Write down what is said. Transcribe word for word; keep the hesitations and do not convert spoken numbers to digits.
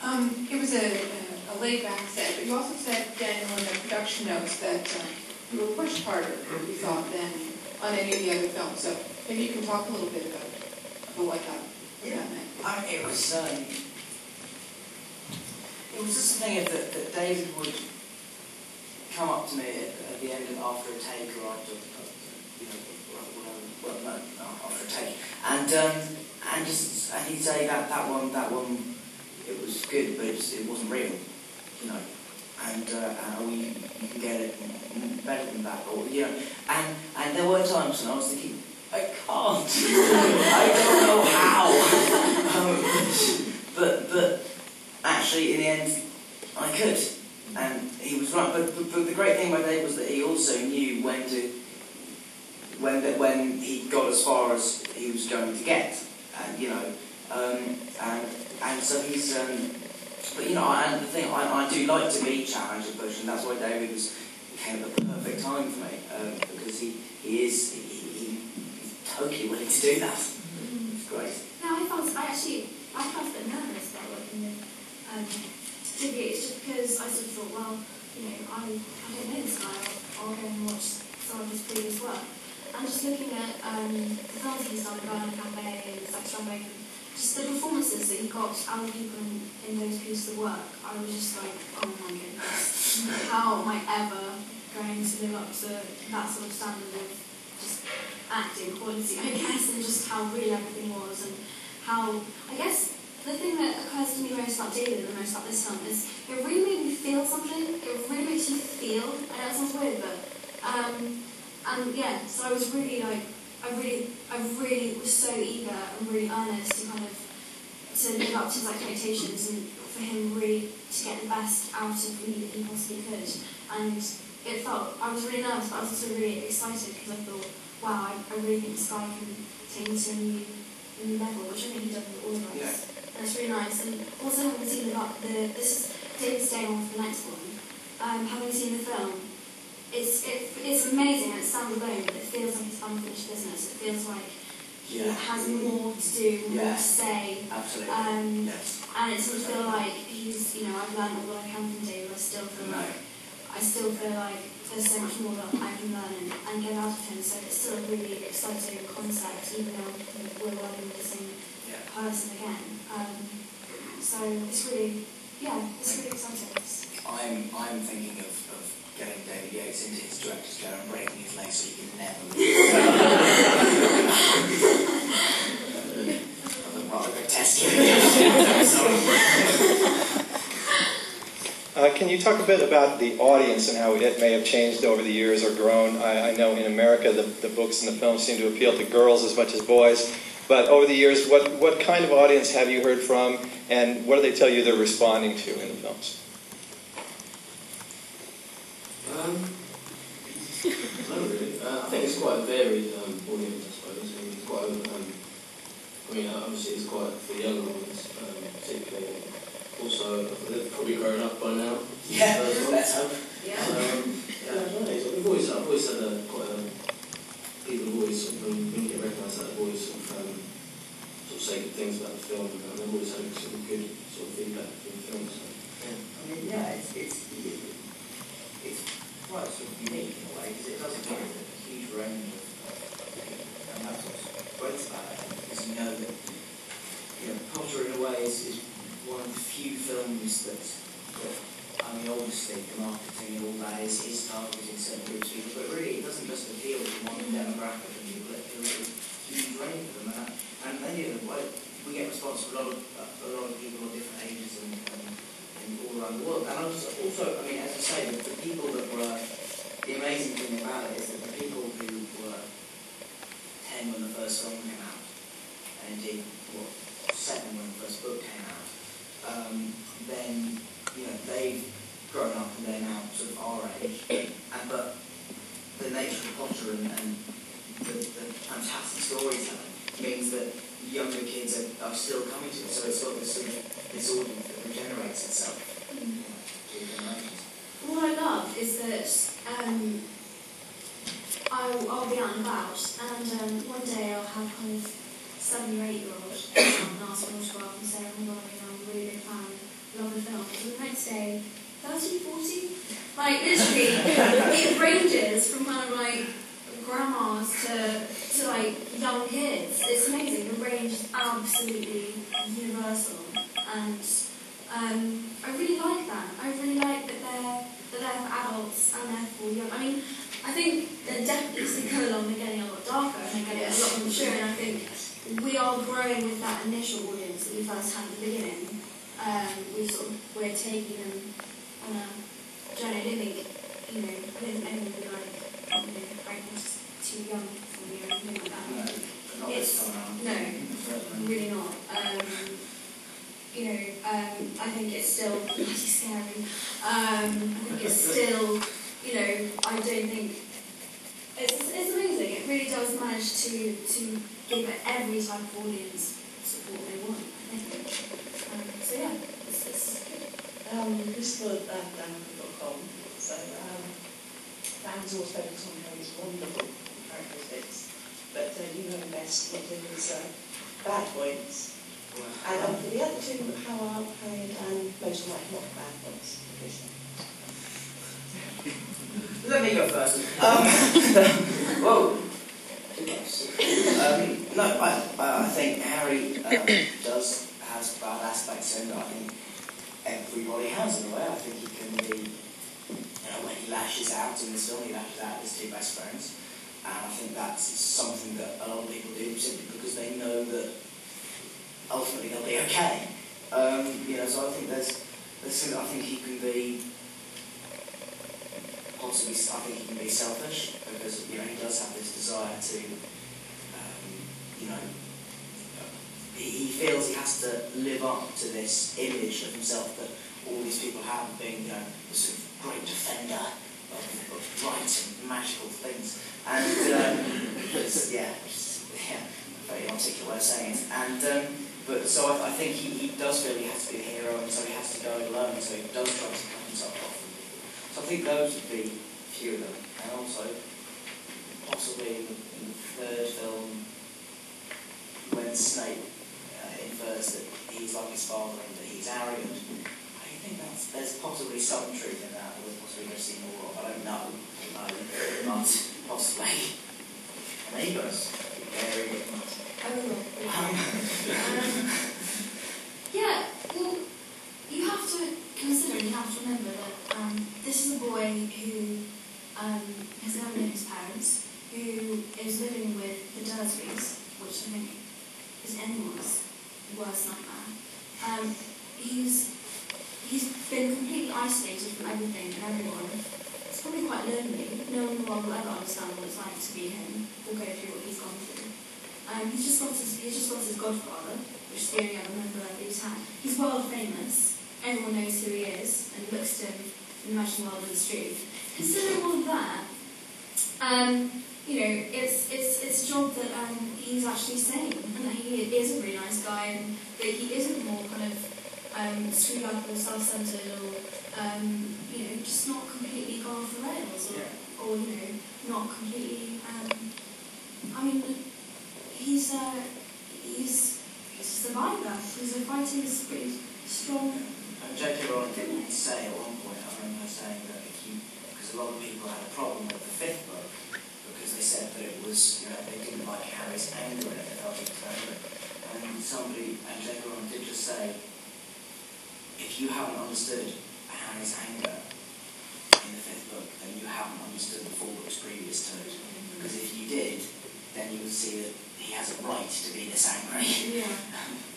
Um, it was a, a, a laid-back set, but you also said, Daniel, in the production notes that um, you were pushed harder, you thought, than on any of the other films. So maybe you can talk a little bit about, about what that, what yeah. that meant. I, it was um, it was just a thing that, that David would come up to me at, at the end of after a take or after, you know, well, no, after a take, and um, and just and he'd say that that one, that one. It was good, but it, was, it wasn't real, you know. And uh, uh, we, you can get it better than that, or you know. And and there were times when I was thinking, I can't. I don't know how. um, but but actually, in the end, I could. And he was right. But, but, but the great thing about Dave was that he also knew when to when the, when he got as far as he was going to get, and you know, um, and. And so he's, um, but you know, and the thing, I, I do like to be challenged and pushed, and that's why David was came at the perfect time for me, um, because he, he is, he, he, he's totally willing to do that. Mm-hmm. It's great. No, I felt, I actually, I felt a bit nervous about working with um, Digby. It's just because I sort of thought, well, you know, I, I don't know this guy, I'll, I'll go and watch some of his previous work. And just looking at um, the films he's done, Bernard Campbell and Sex Rambo, just the performances that he got out of people in, in those pieces of work, I was just like, oh my goodness, how am I ever going to live up to that sort of standard of just acting quality, I guess, and just how real everything was, and how, I guess, the thing that occurs to me most about David and most about this film is it really made me feel something, it really makes you feel, I know it sounds weird, but, um, and yeah, so I was really like, I really, I really was so eager and really earnest to kind of to live up to his expectations and for him really to get the best out of me that he possibly could. And it felt, I was really nervous, but I was also really excited because I thought, wow, I, I really think this guy can take me to a new, a new level, which I think he done with all of us. Yeah. And it's really nice. And also having seen the, the this is David's day on for the next one. Um, having seen the film. It's it, it's amazing and it's standalone, but it feels like it's unfinished business. It feels like he yeah. has more to do, more yeah. to say. Absolutely. Um, yes. And it sort of feel like he's, you know, I've learned all that I can from David. I still feel no. like I still feel like there's so much more that I can learn and, and get out of him. So it's still a really exciting concept, even though we're working with the same yeah. person again. Um, so it's really, yeah, it's really exciting. I'm I'm thinking of. of getting David Yates into his director's chair and breaking his leg so he can never leave. uh, can you talk a bit about the audience and how it may have changed over the years or grown? I, I know in America the, the books and the films seem to appeal to girls as much as boys, but over the years, what, what kind of audience have you heard from, and what do they tell you they're responding to in the films? Um, no, really. Uh, I think it's quite a varied um, audience, I suppose. I mean, it's quite, um, I mean, obviously it's quite for younger ones, um, particularly. Also, they've probably grown up by now. Yeah, uh, let's hope. Yeah. Um, yeah, I don't know. We've always, I've always had a quite a, people have always, sort of, when you get recognised, that have always sort of, um, sort of say good things about the film, and they've always had sort of good sort of feedback from the film. So. Yeah. I mean, yeah, it's, it's, it's quite sort of unique in a way, because it does give a huge range of, and that's what's great about it, because you know that, you know, Potter in a way is, is one of the few films that, that, I mean, obviously the marketing and all that is, is targeting certain groups of people, but really it doesn't just appeal to one demographic of people, it appeals to a huge range of them, and, and then, you know, we get response from a lot of, a lot of people of different ages and, and all around the world. And also, also, I mean, as I say, the, the people that were, the amazing thing about it is that the people who were ten when the first film came out, and indeed, what, seven when the first book came out, um, then, you know, they've grown up and they're now sort of our age, and but the nature of Potter and, and the, the fantastic storytelling means that younger kids are, are still coming to it, so it's got this sort of this audience that regenerates itself. Mm. What I love is that um, I'll, I'll be out and about, and um, one day I'll have kind of seven or eight year olds and ask me to go up and say, oh my god, you know, I'm a really big fan, love film, and the next day, thirty, forty? Like, literally, it ranges from kind of like grandmas to, to like young kids. It's amazing. The range is absolutely universal, and um, I really like that. I really like that they're, that they're for adults and they're for young. I mean, I think they're definitely, as they go along, they're getting a lot darker and they're getting a lot more mature, and I think we are growing with that initial audience that we first had at the beginning. Um, we sort of, we're taking them on a journey. I don't think, you know, I don't think anyone would be like, you know, right, it's too young for me or anything like that. No, not It's, this time around. no, really not. Um, you know, um, I think it's still bloody scary. Um, I think it's still, you know, I don't think, it's, it's amazing. It really does manage to, to give every type of audience support they want, I think. Um, so yeah, it's, it's good. Um, this was at Dan dot com, so um, Dan's always focused on Harry's wonderful characteristics, but uh, you know best what his uh, bad points. And um, for the other two, how are Harry and Dan most like not bad points? Let me go first. Um, whoa. um, no, I, I think Harry um, does has bad aspects to him that I think everybody has in a way. I think he can be, you know, when he lashes out in this film, he lashes out at his two best friends. And I think that's something that a lot of people do simply because they know that ultimately they'll be okay. Um, you know, so I think there's, there's I think he can be possibly, I think he can be selfish because, you know, he does have this desire to, um, you know, he, he feels he has to live up to this image of himself that all these people have of being, you know, the sort of great defender of, of right and magical things. And, um, it's, yeah, it's, yeah, very articulate way of saying it. And, um, but so I, I think he, he does feel he has to be a hero, and so he has to go it alone, so he does try to cut himself off from people. So I think those would be a few of them. And also, possibly in the, in the third film, when Snape uh, infers that he's like his father and that he's arrogant, I think that's, there's possibly some truth in that. We're possibly going to see more of. I don't know, I don't know, but possibly. And he goes, very good. Um, yeah, well, you have to consider, you have to remember that um, this is a boy who um, has never known his parents, who is living with the Dursleys, which I think is anyone's worst nightmare. Um, he's he's been completely isolated from everything and everyone. It's probably quite lonely. No one will ever understand what it's like to be him or go through what he's gone through. Um, he's just lost his he's just lost his godfather, which is the only other member that he's had. He's world famous. Everyone knows who he is and looks to him in the magic world of the street. Considering all of that, um, you know, it's it's it's a job that um, he's actually sane and that he is a really nice guy and that he isn't more kind of um, screwed up or self-centered or um, you know, just not completely gone off the rails or, Yeah. or you know, not completely. Um, I mean. He's a, he's, he's a survivor. He's a fighter. He's pretty strong. And J K Rowling did say at one point, I remember her saying that if you, because a lot of people had a problem with the fifth book, because they said that it was, you know, they didn't like Harry's anger in it, they felt he was angry. And somebody, and J K Rowling did just say, if you haven't understood Harry's anger in the fifth book, then you haven't understood the four books previous to it. Because if you did, then you would see that he has a right to be this angry. Yeah.